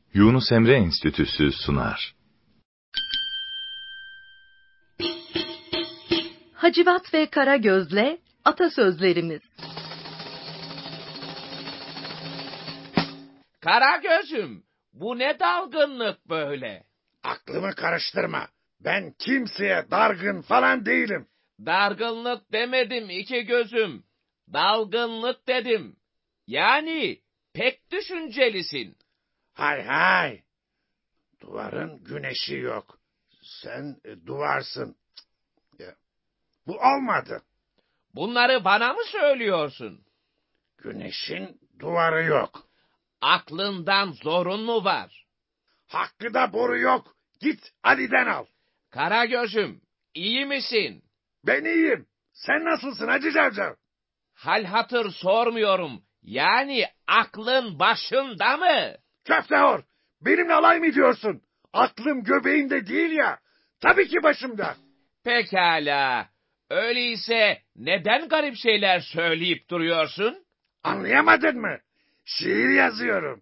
Yunus Emre Enstitüsü sunar. Hacivat ve Karagöz'le Atasözlerimiz. Karagöz'üm, bu ne dalgınlık böyle? Aklımı karıştırma. Ben kimseye dargın falan değilim. Dargınlık demedim iki gözüm. Dalgınlık dedim. Yani pek düşüncelisin. Hay hay. Duvarın güneşi yok. Sen duvarsın. Ya, bu olmadı. Bunları bana mı söylüyorsun? Güneşin duvarı yok. Aklından zorun mu var? Hakkı da boru yok. Git Ali'den al. Karagöz'üm, iyi misin? Ben iyiyim. Sen nasılsın Hacı Cavcav? Hal hatır sormuyorum. Yani aklın başında mı? Köftehor, benimle alay mı ediyorsun? Aklım göbeğinde değil ya. Tabii ki başımda. Pekala. Öyleyse neden garip şeyler söyleyip duruyorsun? Anlayamadın mı? Şiir yazıyorum.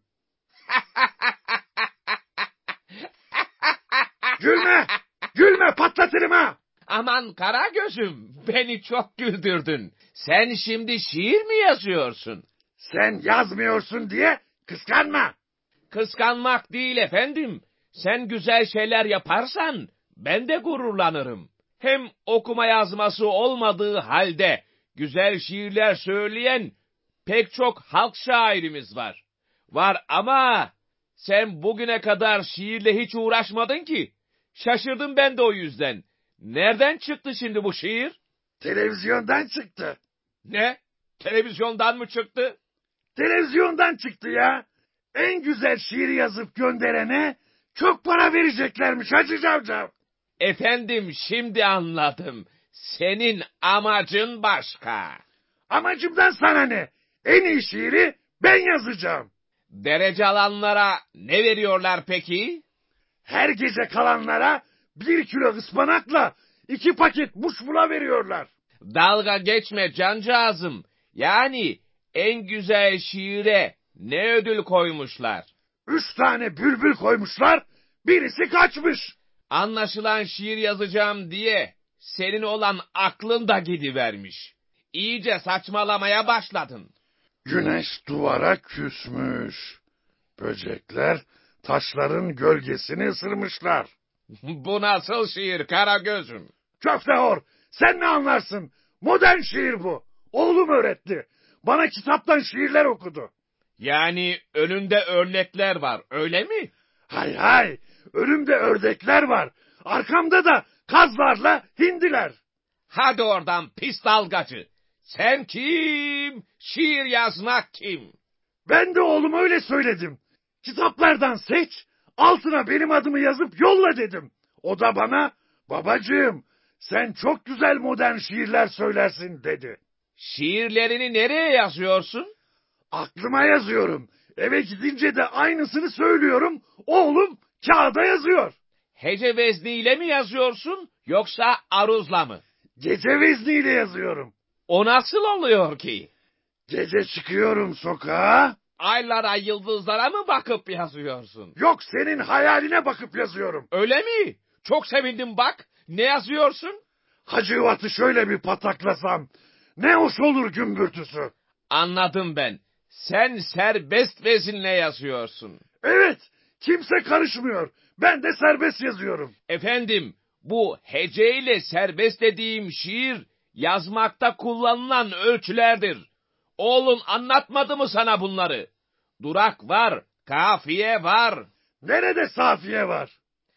Gülme! Gülme, patlatırım ha! Aman Karagöz'üm, beni çok güldürdün. Sen şimdi şiir mi yazıyorsun? Sen yazmıyorsun diye kıskanma. Kıskanmak değil efendim. Sen güzel şeyler yaparsan ben de gururlanırım. Hem okuma yazması olmadığı halde güzel şiirler söyleyen pek çok halk şairimiz var. Var ama sen bugüne kadar şiirle hiç uğraşmadın ki. Şaşırdım ben de o yüzden. Nereden çıktı şimdi bu şiir? Televizyondan çıktı. Ne? Televizyondan mı çıktı? Televizyondan çıktı ya. En güzel şiir yazıp gönderene çok para vereceklermiş Hacı Cavcav. Efendim şimdi anladım. Senin amacın başka. Amacımdan sana ne? En iyi şiiri ben yazacağım. Derece alanlara ne veriyorlar peki? Her gece kalanlara 1 kilo ıspanakla 2 paket muşmula veriyorlar. Dalga geçme cancağızım. Yani en güzel şiire ne ödül koymuşlar? 3 tane bülbül koymuşlar, birisi kaçmış. Anlaşılan şiir yazacağım diye senin olan aklın da gidivermiş. İyice saçmalamaya başladın. Güneş duvara küsmüş. Böcekler taşların gölgesini ısırmışlar. Bu nasıl şiir Karagöz'üm? Köftehor, sen ne anlarsın? Modern şiir bu. Oğlum öğretti. Bana kitaptan şiirler okudu. Yani önünde örnekler var, öyle mi? Hay hay, önümde ördekler var. Arkamda da kazlarla hindiler. Hadi oradan pis dalgacı. Sen kim? Şiir yazmak kim? Ben de oğluma öyle söyledim. Kitaplardan seç, altına benim adımı yazıp yolla dedim. O da bana, babacığım sen çok güzel modern şiirler söylersin dedi. Şiirlerini nereye yazıyorsun? Aklıma yazıyorum. Eve gidince de aynısını söylüyorum. Oğlum kağıda yazıyor. Hece vezniyle mi yazıyorsun yoksa aruzla mı? Gece vezniyle yazıyorum. O nasıl oluyor ki? Gece çıkıyorum sokağa. Aylara, yıldızlara mı bakıp yazıyorsun? Yok, senin hayaline bakıp yazıyorum. Öyle mi? Çok sevindim bak. Ne yazıyorsun? Hacivat'ı şöyle bir pataklasam ne hoş olur gümbürtüsü. Anladım ben. Sen serbest vezinle yazıyorsun. Evet, kimse karışmıyor. Ben de serbest yazıyorum. Efendim, bu heceyle serbest dediğim şiir yazmakta kullanılan ölçülerdir. Oğlun anlatmadı mı sana bunları? Durak var, kafiye var. Nerede safiye var?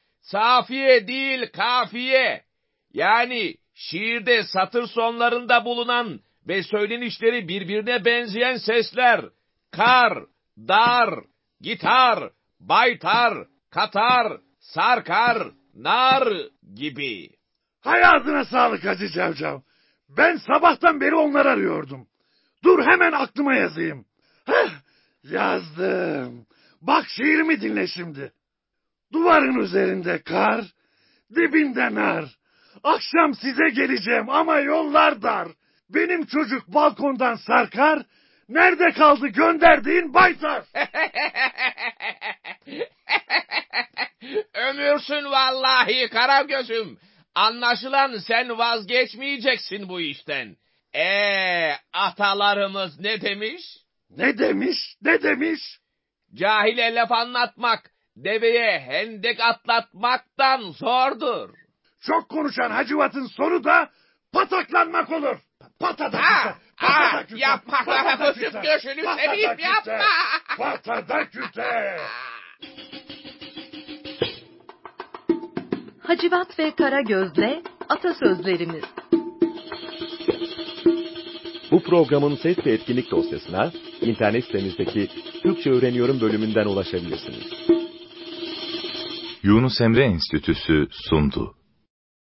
Safiye değil, kafiye. Yani şiirde satır sonlarında bulunan ve söylenişleri birbirine benzeyen sesler. Kar, dar, gitar, baytar, katar, sarkar, nar gibi. Hayatına sağlık Hacı Cavcav. Ben sabahtan beri onları arıyordum. Dur hemen aklıma yazayım. Heh, yazdım. Bak şiirimi dinle şimdi. Duvarın üzerinde kar, dibinde nar. Akşam size geleceğim ama yollar dar. Benim çocuk balkondan sarkar. Nerede kaldı gönderdiğin baytar? gömürsün vallahi Karagöz'üm. Anlaşılan sen vazgeçmeyeceksin bu işten. Atalarımız ne demiş? Ne demiş? Ne demiş? Cahile laf anlatmak, deveye hendek atlatmaktan zordur. Çok konuşan Hacivat'ın sonu da pataklanmak olur. Patada küte. Yapma Karagöz'üm, gözünü seveyim, yapma. Patada küte. Hacivat ve Karagöz'le atasözlerimiz. Bu programın ses ve etkinlik dosyasına internet sitemizdeki Türkçe Öğreniyorum bölümünden ulaşabilirsiniz. Yunus Emre Enstitüsü sundu.